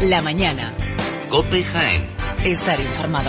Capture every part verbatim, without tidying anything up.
La mañana. COPE Jaén. Estar informado.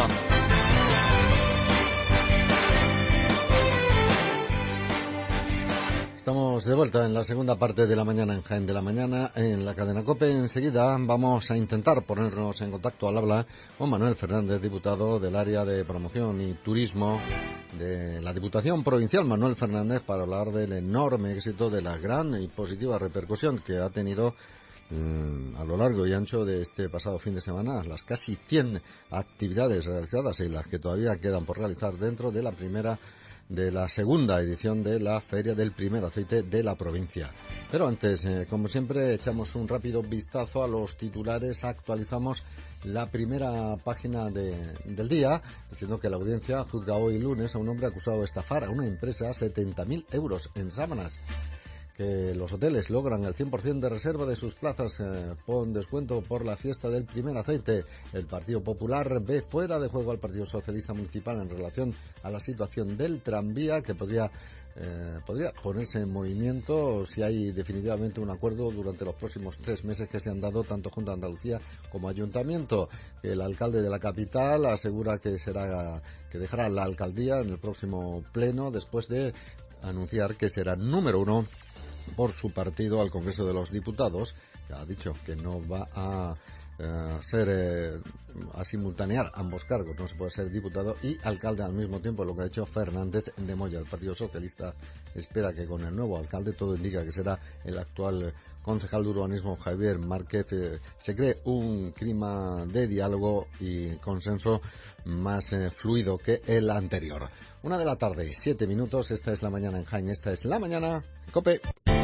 Estamos de vuelta en la segunda parte de la mañana en Jaén de la Mañana, en la cadena COPE. Enseguida vamos a intentar ponernos en contacto al habla con Manuel Fernández, diputado del área de promoción y turismo de la Diputación Provincial. Manuel Fernández, para hablar del enorme éxito, de la gran y positiva repercusión que ha tenido eh, a lo largo y ancho de este pasado fin de semana, las casi cien actividades realizadas y las que todavía quedan por realizar dentro de la primera de la segunda edición de la Feria del Primer Aceite de la provincia. Pero antes, eh, como siempre, echamos un rápido vistazo a los titulares, actualizamos la primera página de, del día, diciendo que la audiencia juzga hoy lunes a un hombre acusado de estafar a una empresa setenta mil euros en sábanas. Que los hoteles logran el cien por ciento de reserva de sus plazas eh, con descuento por la fiesta del primer aceite. El Partido Popular ve fuera de juego al Partido Socialista Municipal en relación a la situación del tranvía, que podría, eh, podría ponerse en movimiento si hay definitivamente un acuerdo durante los próximos tres meses que se han dado tanto Junta de Andalucía como Ayuntamiento. El alcalde de la capital asegura que será que dejará la alcaldía en el próximo pleno después de anunciar que será número uno por su partido al Congreso de los Diputados. Ya ha dicho que no va a eh, ser eh, a simultanear ambos cargos, no se puede ser diputado y alcalde al mismo tiempo, lo que ha dicho Fernández de Moya. El Partido Socialista espera que con el nuevo alcalde, todo indica que será el actual concejal de urbanismo Javier Márquez, eh, se cree un clima de diálogo y consenso más eh, fluido que el anterior. Una de la tarde, siete minutos, esta es la mañana en Jaén, esta es la mañana COPE.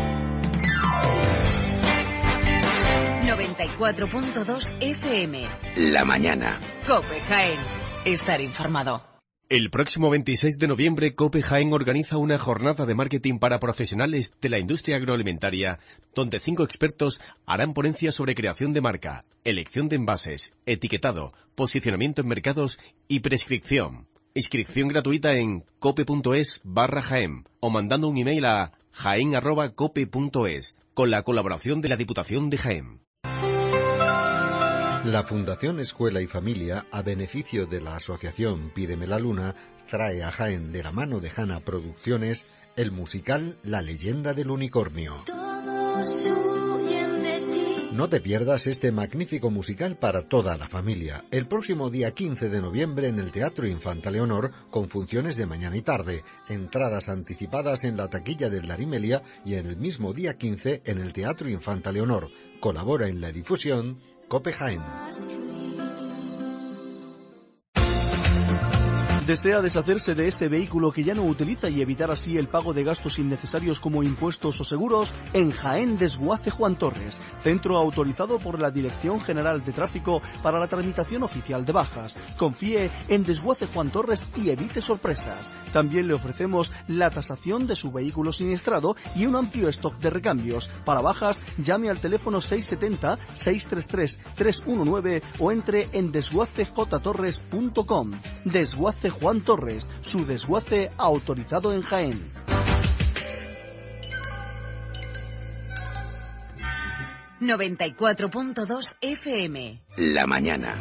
noventa y cuatro punto dos F M. La mañana. COPE Jaén. Estar informado. El próximo veintiséis de noviembre, COPE Jaén organiza una jornada de marketing para profesionales de la industria agroalimentaria, donde cinco expertos harán ponencias sobre creación de marca, elección de envases, etiquetado, posicionamiento en mercados y prescripción. Inscripción gratuita en cope.es barra Jaén o mandando un email a jaén arroba cope punto es con la colaboración de la Diputación de Jaén. La Fundación Escuela y Familia, a beneficio de la asociación Pídeme la Luna, trae a Jaén, de la mano de Hanna Producciones, el musical La Leyenda del Unicornio. No te pierdas este magnífico musical para toda la familia, el próximo día quince de noviembre en el Teatro Infanta Leonor, con funciones de mañana y tarde, entradas anticipadas en la taquilla del Larimelia y en el mismo día quince en el Teatro Infanta Leonor. Colabora en la difusión COPE Jaén. ¿Desea deshacerse de ese vehículo que ya no utiliza y evitar así el pago de gastos innecesarios como impuestos o seguros? En Jaén, Desguace Juan Torres, centro autorizado por la Dirección General de Tráfico para la tramitación oficial de bajas. Confíe en Desguace Juan Torres y evite sorpresas. También le ofrecemos la tasación de su vehículo siniestrado y un amplio stock de recambios. Para bajas, llame al teléfono seis siete cero, seis tres tres, tres uno nueve o entre en desguace j torres punto com. Desguace Juan Torres, su desguace autorizado en Jaén. noventa y cuatro punto dos F M. La mañana.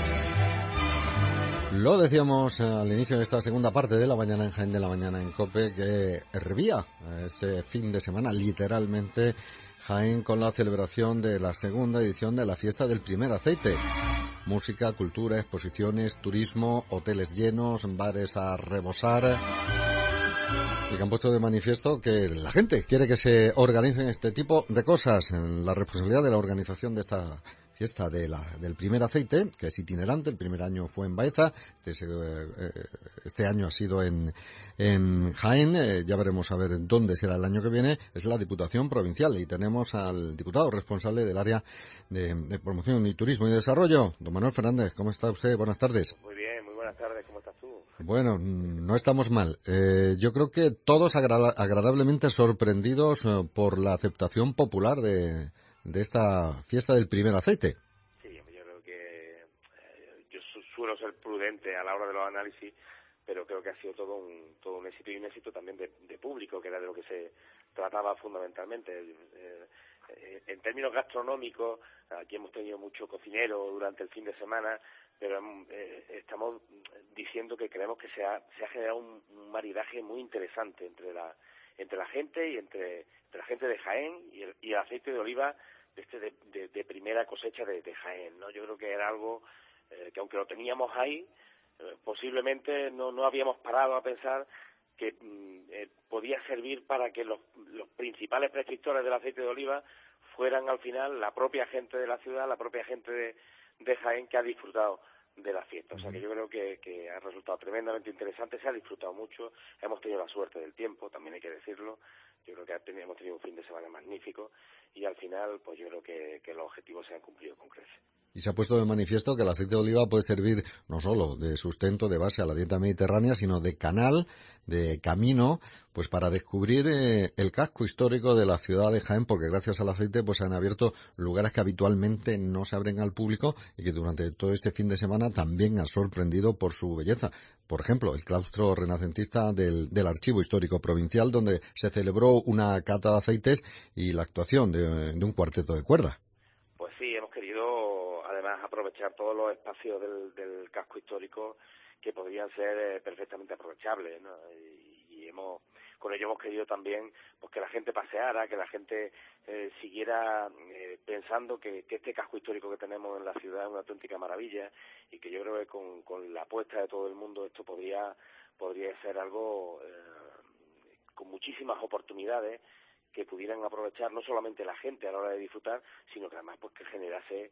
Lo decíamos al inicio de esta segunda parte de la mañana en Jaén de la Mañana en COPE, que hervía este fin de semana literalmente Jaén con la celebración de la segunda edición de la Fiesta del Primer Aceite. Música, cultura, exposiciones, turismo, hoteles llenos, bares a rebosar, y que han puesto de manifiesto que la gente quiere que se organicen este tipo de cosas. La responsabilidad de la organización de esta fiesta de la, del primer aceite, que es itinerante. El primer año fue en Baeza, este, eh, este año ha sido en, en Jaén, eh, ya veremos a ver dónde será el año que viene. Es la Diputación Provincial y tenemos al diputado responsable del área de, de promoción y turismo y desarrollo, don Manuel Fernández. ¿Cómo está usted? Buenas tardes. Muy bien, muy buenas tardes. ¿Cómo estás tú? Bueno, no estamos mal. Eh, yo creo que todos agra- agradablemente sorprendidos eh, por la aceptación popular de de esta fiesta del primer aceite. Sí, yo creo que eh, yo su- suelo ser prudente a la hora de los análisis, pero creo que ha sido todo un todo un éxito y un éxito también de, de público, que era de lo que se trataba fundamentalmente. Eh, eh, en términos gastronómicos, aquí hemos tenido mucho cocinero durante el fin de semana, pero eh, estamos diciendo que creemos que se ha, se ha generado un, un maridaje muy interesante entre la entre la gente y entre, entre la gente de Jaén y el, y el aceite de oliva de, este de, de, de primera cosecha de, de Jaén, ¿no? Yo creo que era algo eh, que aunque lo teníamos ahí, eh, posiblemente no, no habíamos parado a pensar que eh, podía servir para que los, los principales prescriptores del aceite de oliva fueran al final la propia gente de la ciudad, la propia gente de, de Jaén que ha disfrutado de la fiesta. O sea que yo creo que, que ha resultado tremendamente interesante, se ha disfrutado mucho, hemos tenido la suerte del tiempo, también hay que decirlo. Yo creo que hemos tenido un fin de semana magnífico y al final pues yo creo que, que los objetivos se han cumplido con creces. Y se ha puesto de manifiesto que el aceite de oliva puede servir no solo de sustento, de base a la dieta mediterránea, sino de canal, de camino, pues para descubrir eh, el casco histórico de la ciudad de Jaén, porque gracias al aceite pues se han abierto lugares que habitualmente no se abren al público y que durante todo este fin de semana también ha sorprendido por su belleza. Por ejemplo, el claustro renacentista del, del Archivo Histórico Provincial, donde se celebró una cata de aceites y la actuación de, de un cuarteto de cuerda. Pues sí, hemos querido además aprovechar todos los espacios del, del casco histórico que podrían ser eh, perfectamente aprovechables, ¿no? Y, y hemos con ello hemos querido también pues que la gente paseara, que la gente eh, siguiera eh, pensando que, que este casco histórico que tenemos en la ciudad es una auténtica maravilla y que yo creo que con, con la apuesta de todo el mundo esto podría podría ser algo eh, con muchísimas oportunidades que pudieran aprovechar no solamente la gente a la hora de disfrutar, sino que además pues que generase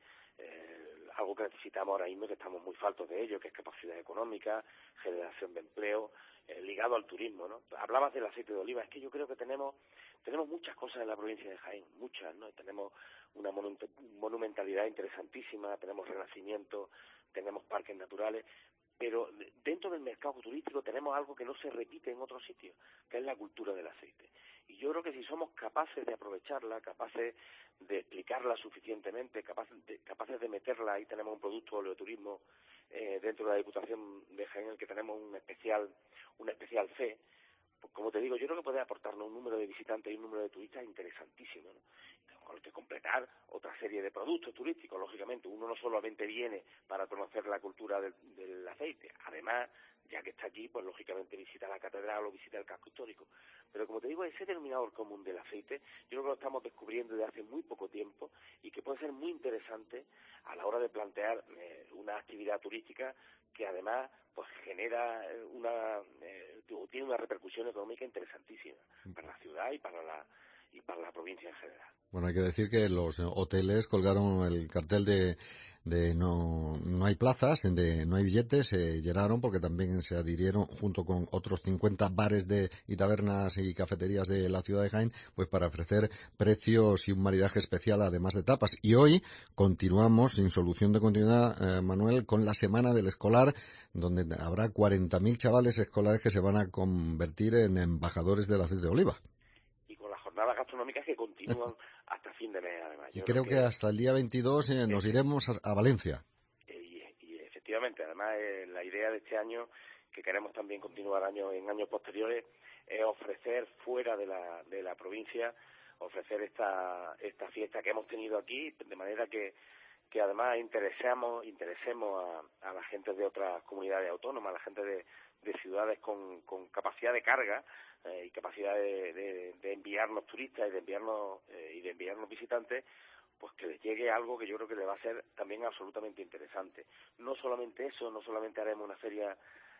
eh, algo que necesitamos ahora mismo, que estamos muy faltos de ello, que es capacidad económica, generación de empleo, eh, ligado al turismo, ¿no? Hablabas del aceite de oliva, es que yo creo que tenemos tenemos muchas cosas en la provincia de Jaén, muchas, ¿no? Tenemos una monumentalidad interesantísima, tenemos renacimiento, tenemos parques naturales, pero dentro del mercado turístico tenemos algo que no se repite en otros sitios, que es la cultura del aceite. Y yo creo que si somos capaces de aprovecharla, capaces de explicarla suficientemente, capaces de, capaces de meterla, ahí tenemos un producto oleoturismo eh, dentro de la Diputación de Jaén, en el que tenemos un especial, un especial fe. Pues como te digo, yo creo que puede aportarnos un número de visitantes y un número de turistas interesantísimo, ¿no? Con el que completar otra serie de productos turísticos, lógicamente. Uno no solamente viene para conocer la cultura del, del aceite, además, ya que está aquí, pues lógicamente visita la catedral o visita el casco histórico. Pero como te digo, ese denominador común del aceite, yo creo que lo estamos descubriendo desde hace muy poco tiempo y que puede ser muy interesante a la hora de plantear eh, una actividad turística que además pues genera una eh, tiene una repercusión económica interesantísima para la ciudad y para la y para la provincia en general. Bueno, hay que decir que los hoteles colgaron el cartel de, de no, no hay plazas, de no hay billetes, se llenaron porque también se adhirieron junto con otros cincuenta bares de, y tabernas y cafeterías de la ciudad de Jaén, pues para ofrecer precios y un maridaje especial además de tapas. Y hoy continuamos sin solución de continuidad, eh, Manuel, con la Semana del Escolar, donde habrá cuarenta mil chavales escolares que se van a convertir en embajadores del aceite de oliva. Jornadas gastronómicas que continúan hasta fin de mes, además. Yo y creo, creo que, que hasta el día veintidós eh, nos iremos a, a Valencia. Y, y efectivamente, además, eh, la idea de este año, que queremos también continuar año, en años posteriores, es ofrecer fuera de la, de la provincia, ofrecer esta, esta fiesta que hemos tenido aquí, de manera que, que además interesemos, interesemos a, a la gente de otras comunidades autónomas, a la gente de, de ciudades con, con capacidad de carga, Eh, y capacidad de, de, de enviarnos turistas y de enviarnos eh, y de enviarnos visitantes, pues que les llegue algo que yo creo que les va a ser también absolutamente interesante. No solamente eso, no solamente haremos una feria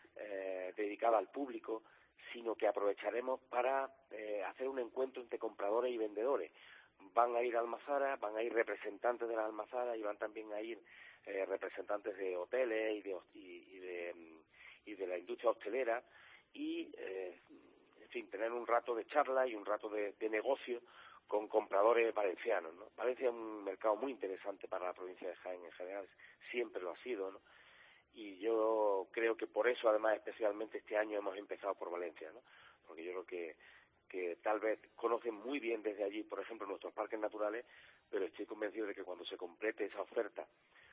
eh, dedicada al público, sino que aprovecharemos para eh, hacer un encuentro entre compradores y vendedores. Van a ir almazaras, van a ir representantes de las almazaras y van también a ir eh, representantes de hoteles y de, y, y de y de la industria hostelera y eh, en fin, tener un rato de charla y un rato de, de negocio con compradores valencianos, ¿no? Valencia es un mercado muy interesante para la provincia de Jaén en general, siempre lo ha sido, ¿no? Y yo creo que por eso, además, especialmente este año hemos empezado por Valencia, ¿no? Porque yo creo que, que tal vez conocen muy bien desde allí, por ejemplo, nuestros parques naturales, pero estoy convencido de que cuando se complete esa oferta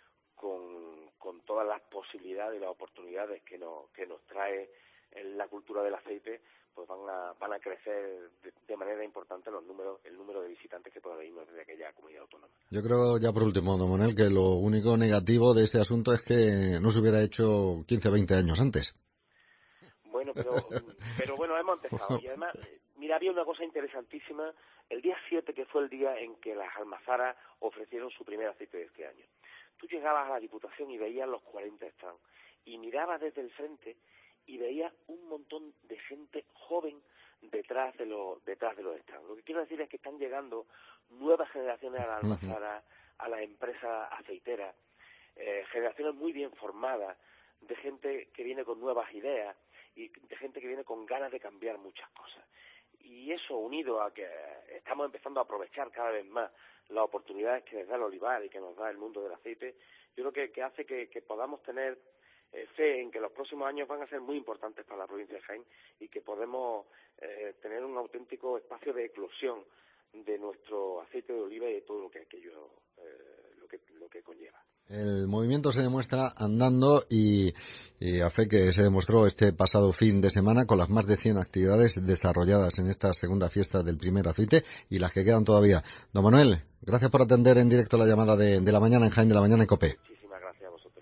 con, con todas las posibilidades y las oportunidades que nos, que nos trae en la cultura del aceite, pues van a van a crecer de, de manera importante los números el número de visitantes que pueda irnos desde aquella comunidad autónoma. Yo creo, ya por último, don Manuel, que lo único negativo de este asunto es que no se hubiera hecho quince o veinte años antes. Bueno, pero pero bueno, hemos empezado. Y además, mira, había una cosa interesantísima, el día siete, que fue el día en que las almazaras ofrecieron su primer aceite de este año. Tú llegabas a la Diputación y veías los cuarenta stands, y mirabas desde el frente y veías un montón de gente joven detrás de los detrás de los stands. Lo que quiero decir es que están llegando nuevas generaciones a la almazara, a las empresas aceiteras, eh, generaciones muy bien formadas, de gente que viene con nuevas ideas y de gente que viene con ganas de cambiar muchas cosas. Y eso, unido a que estamos empezando a aprovechar cada vez más las oportunidades que nos da el olivar y que nos da el mundo del aceite, yo creo que, que hace que, que podamos tener eh, fe en que los próximos años van a ser muy importantes para la provincia de Jaén y que podemos eh, tener un auténtico espacio de eclosión de nuestro aceite de oliva y de todo lo que aquello eh, lo que lo que conlleva. El movimiento se demuestra andando y, y a fe que se demostró este pasado fin de semana con las más de cien actividades desarrolladas en esta segunda fiesta del primer aceite y las que quedan todavía. Don Manuel, gracias por atender en directo la llamada de, de la mañana en Jaén de la Mañana en COPE. Muchísimas gracias a vosotros.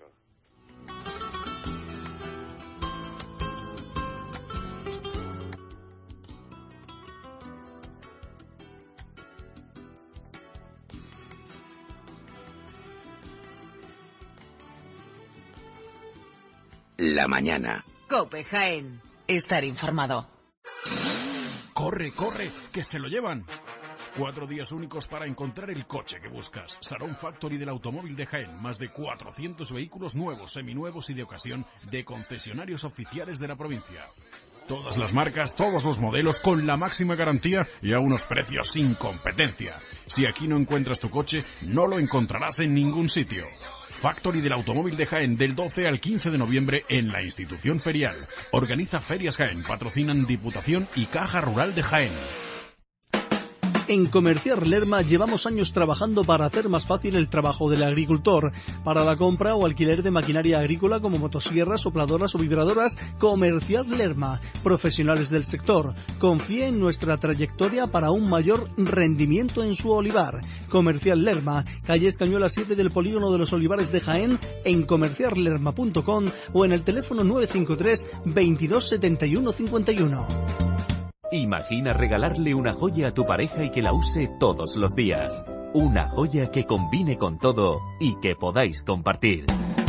La mañana. COPE Jaén. Estar informado. ¡Corre, corre! ¡Que se lo llevan! Cuatro días únicos para encontrar el coche que buscas. Sarón Factory del Automóvil de Jaén. Más de cuatrocientos vehículos nuevos, seminuevos y de ocasión de concesionarios oficiales de la provincia. Todas las marcas, todos los modelos con la máxima garantía y a unos precios sin competencia. Si aquí no encuentras tu coche, no lo encontrarás en ningún sitio. Factory del Automóvil de Jaén, del doce al quince de noviembre en la institución ferial. Organiza Ferias Jaén, patrocinan Diputación y Caja Rural de Jaén. En Comercial Lerma llevamos años trabajando para hacer más fácil el trabajo del agricultor. Para la compra o alquiler de maquinaria agrícola como motosierras, sopladoras o vibradoras, Comercial Lerma. Profesionales del sector. Confíe en nuestra trayectoria para un mayor rendimiento en su olivar. Comercial Lerma, calle Escañuela siete del Polígono de los Olivares de Jaén, en comercial lerma punto com o en el teléfono nueve cinco tres, veintidós setenta y uno cincuenta y uno. Imagina regalarle una joya a tu pareja y que la use todos los días. Una joya que combine con todo y que podáis compartir.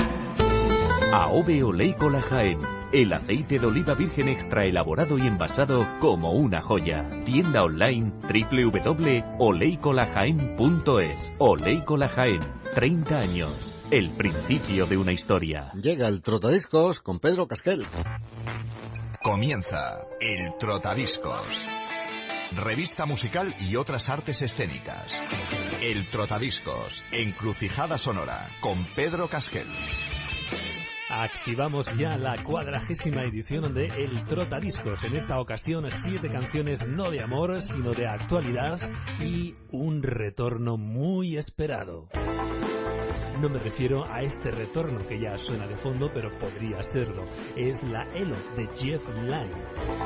Aobe Oleícola Jaén. El aceite de oliva virgen extra elaborado y envasado como una joya. Tienda online doble u doble u doble u punto oleícola jaén punto es. Oleícola Jaén. treinta años. El principio de una historia. Llega el Trotadiscos con Pedro Casquel. Comienza el Trotadiscos. Revista musical y otras artes escénicas. El Trotadiscos, encrucijada sonora, con Pedro Casquel. Activamos ya la cuadragésima edición de El Trotadiscos. En esta ocasión, siete canciones no de amor, sino de actualidad y un retorno muy esperado. No me refiero a este retorno que ya suena de fondo, pero podría serlo. Es la Elo de Jeff Lynne.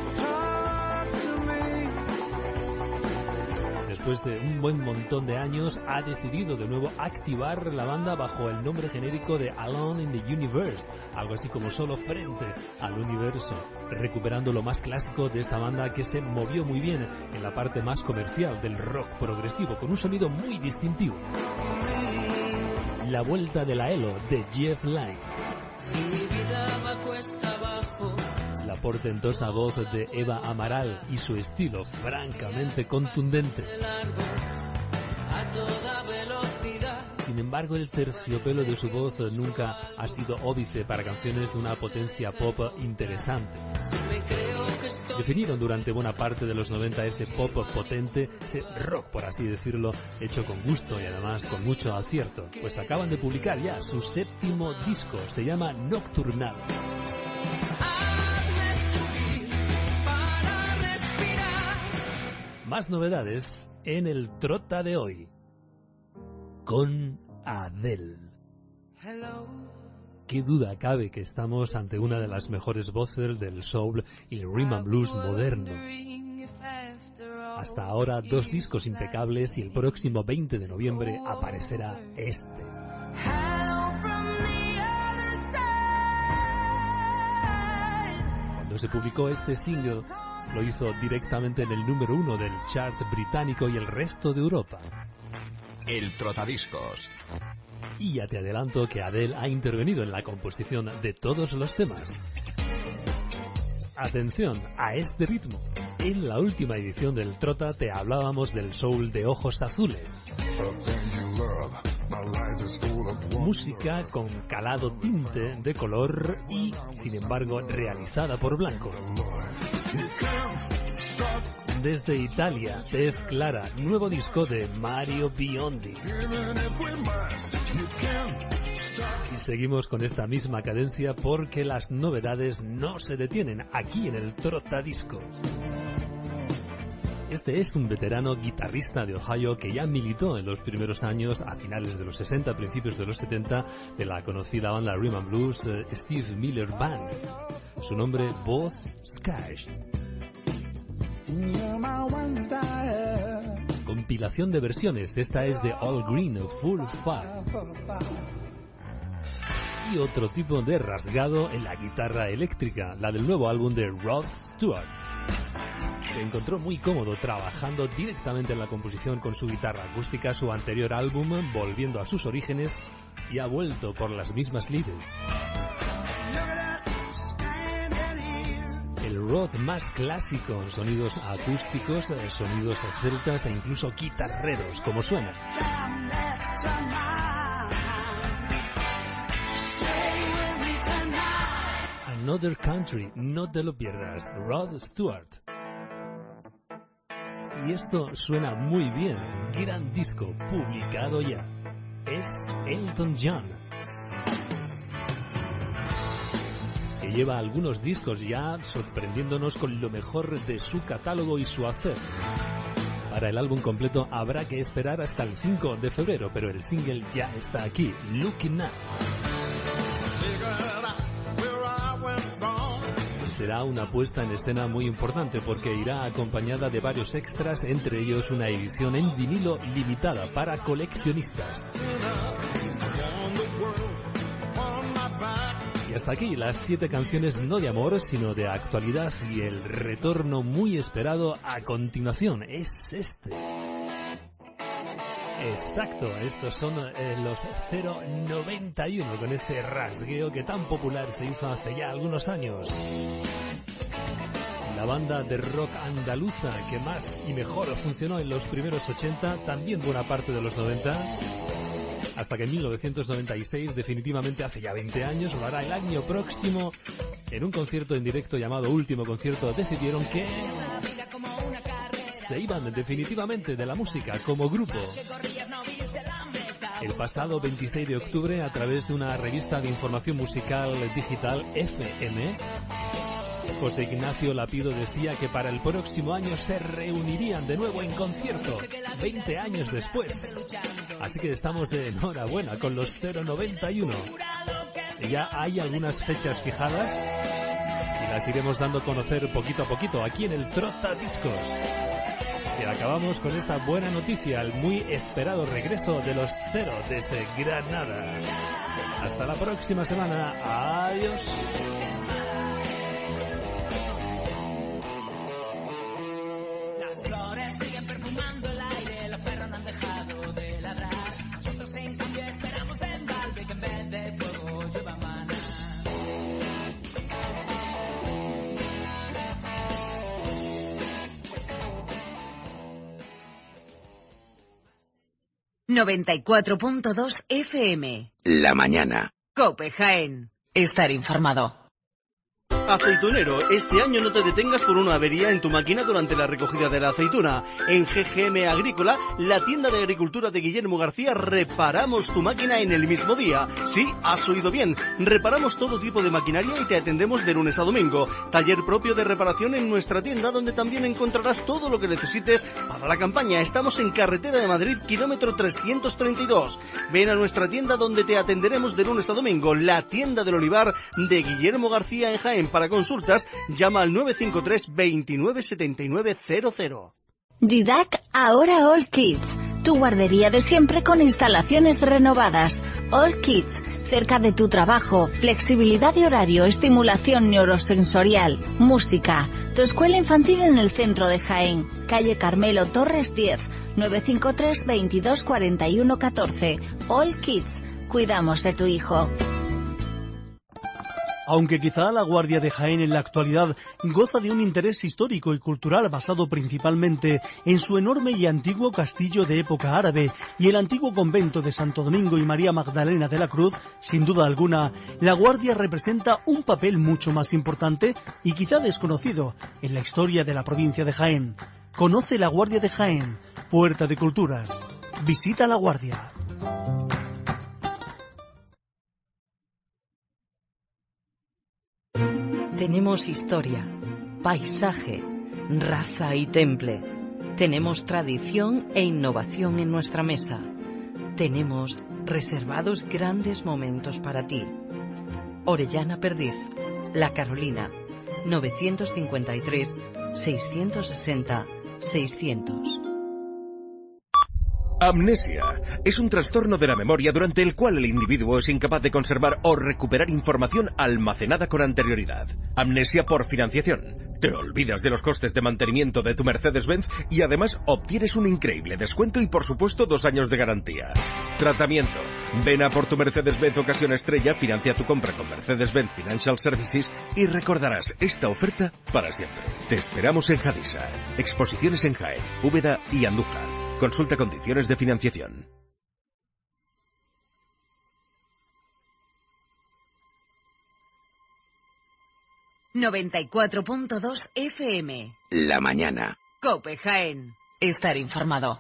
Después de un buen montón de años, ha decidido de nuevo activar la banda bajo el nombre genérico de Alone in the Universe, algo así como solo frente al universo, recuperando lo más clásico de esta banda que se movió muy bien en la parte más comercial del rock progresivo, con un sonido muy distintivo. La vuelta de la Elo de Jeff Lynne. La portentosa voz de Eva Amaral y su estilo francamente contundente. Sin embargo, el terciopelo de su voz nunca ha sido óbice para canciones de una potencia pop interesante. Definieron durante buena parte de los noventa ese pop potente, ese rock, por así decirlo, hecho con gusto y además con mucho acierto. Pues acaban de publicar ya su séptimo disco, se llama Nocturnal. Más novedades en el Trota de hoy con Adele. Hello, qué duda cabe que estamos ante una de las mejores voces del soul y el rhythm and blues moderno. Hasta ahora dos discos impecables y el próximo veinte de noviembre aparecerá este. Cuando se publicó este single, lo hizo directamente en el número uno del chart británico y el resto de Europa. El Trotadiscos. Y ya te adelanto que Adele ha intervenido en la composición de todos los temas. Atención a este ritmo. En la última edición del Trota te hablábamos del soul de ojos azules. Música con calado tinte de color y, sin embargo, realizada por Blanco. Desde Italia, Tez Clara, nuevo disco de Mario Biondi. Y seguimos con esta misma cadencia porque las novedades no se detienen aquí en el Trotadisco. Este es un veterano guitarrista de Ohio que ya militó en los primeros años, a finales de los sesenta, principios de los setenta, de la conocida banda Rhythm and Blues eh, Steve Miller Band. Su nombre, Boss Sky. Compilación de versiones, esta es de All Green, Full Fat. Y otro tipo de rasgado en la guitarra eléctrica, la del nuevo álbum de Rod Stewart. Se encontró muy cómodo trabajando directamente en la composición con su guitarra acústica, su anterior álbum, volviendo a sus orígenes, y ha vuelto por las mismas lides. El Rod más clásico, sonidos acústicos, sonidos celtas e incluso guitarreros, como suena. Another Country, no te lo pierdas, Rod Stewart. Y esto suena muy bien, gran disco publicado ya. Es Elton John, que lleva algunos discos ya sorprendiéndonos con lo mejor de su catálogo y su hacer. Para el álbum completo habrá que esperar hasta el cinco de febrero, pero el single ya está aquí, Looking Now. Será una puesta en escena muy importante porque irá acompañada de varios extras, entre ellos una edición en vinilo limitada para coleccionistas. Y hasta aquí las siete canciones no de amor, sino de actualidad, y el retorno muy esperado a continuación es este. Exacto, estos son eh, los cero noventa y uno, con este rasgueo que tan popular se hizo hace ya algunos años. La banda de rock andaluza que más y mejor funcionó en los primeros ochenta, también buena parte de los noventa, hasta que en mil novecientos noventa y seis, definitivamente hace ya veinte años, lo hará el año próximo, en un concierto en directo llamado Último Concierto, decidieron que se iban definitivamente de la música como grupo. El pasado veintiséis de octubre, a través de una revista de información musical digital, F M, José Ignacio Lapido decía que para el próximo año se reunirían de nuevo en concierto, veinte años después. Así que estamos de enhorabuena con los cero noventa y uno. Ya hay algunas fechas fijadas y las iremos dando a conocer poquito a poquito aquí en el Trotadiscos. Y acabamos con esta buena noticia, el muy esperado regreso de los Cero desde Granada. Hasta la próxima semana. Adiós. Las flores siguen perfumando el aire, los perros no han dejado de ladrar. Nosotros en cambio esperamos en Valve que en vez de fuego llueva maná. noventa y cuatro punto dos F M. La mañana. COPE Jaén. Estar informado. Aceitunero, este año no te detengas por una avería en tu máquina durante la recogida de la aceituna. En G G M Agrícola, la tienda de agricultura de Guillermo García, reparamos tu máquina en el mismo día. Sí, has oído bien, reparamos todo tipo de maquinaria y te atendemos de lunes a domingo. Taller propio de reparación en nuestra tienda, donde también encontrarás todo lo que necesites para la campaña. Estamos en Carretera de Madrid, kilómetro trescientos treinta y dos. Ven a nuestra tienda donde te atenderemos de lunes a domingo, la tienda del Olivar de Guillermo García en Jaén. Para consultas, llama al nueve cinco tres veintinueve setenta y nueve cero cero. Didac, ahora All Kids, tu guardería de siempre con instalaciones renovadas. All Kids, cerca de tu trabajo, flexibilidad de horario, estimulación neurosensorial, música. Tu escuela infantil en el centro de Jaén, calle Carmelo Torres diez, nueve cinco tres veintidós cuarenta y uno catorce. All Kids, cuidamos de tu hijo. Aunque quizá la Guardia de Jaén en la actualidad goza de un interés histórico y cultural basado principalmente en su enorme y antiguo castillo de época árabe y el antiguo convento de Santo Domingo y María Magdalena de la Cruz, sin duda alguna, la Guardia representa un papel mucho más importante y quizá desconocido en la historia de la provincia de Jaén. Conoce la Guardia de Jaén, Puerta de Culturas. Visita la Guardia. Tenemos historia, paisaje, raza y temple. Tenemos tradición e innovación en nuestra mesa. Tenemos reservados grandes momentos para ti. Orellana Perdiz, La Carolina, novecientos cincuenta y tres, seiscientos sesenta, seiscientos. Amnesia es un trastorno de la memoria durante el cual el individuo es incapaz de conservar o recuperar información almacenada con anterioridad. Amnesia por financiación. Te olvidas de los costes de mantenimiento de tu Mercedes-Benz y además obtienes un increíble descuento y por supuesto dos años de garantía. Tratamiento. Ven a por tu Mercedes-Benz Ocasión Estrella, financia tu compra con Mercedes-Benz Financial Services y recordarás esta oferta para siempre. Te esperamos en Jadisa. Exposiciones en Jaén, Úbeda y Andújar. Consulta condiciones de financiación. noventa y cuatro punto dos F M. La mañana. COPE Jaén. Estar informado.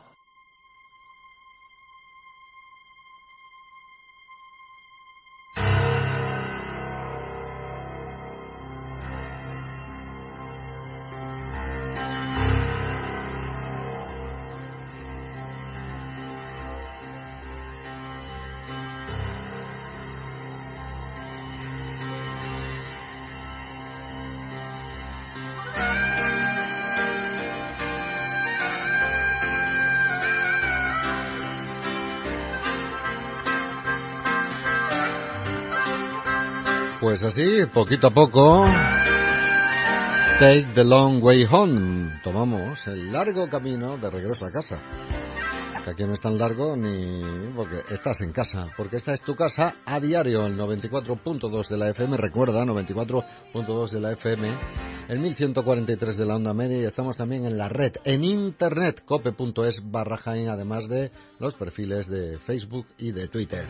Pues así, poquito a poco, take the long way home. Tomamos el largo camino de regreso a casa. Que aquí no es tan largo ni porque estás en casa, porque esta es tu casa a diario, el noventa y cuatro punto dos de la F M, recuerda, noventa y cuatro punto dos de la F M, el mil ciento cuarenta y tres de la onda media y estamos también en la red, en internet, cope punto es barra Jaén, además de los perfiles de Facebook y de Twitter.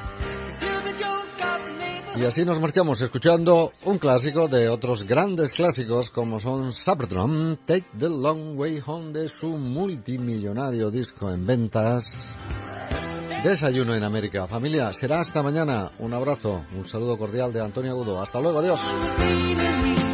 Y así nos marchamos escuchando un clásico de otros grandes clásicos como son Superdrum, Take the Long Way Home, de su multimillonario disco en ventas. Desayuno en América. Familia, será hasta mañana. Un abrazo, un saludo cordial de Antonio Agudo. Hasta luego, adiós.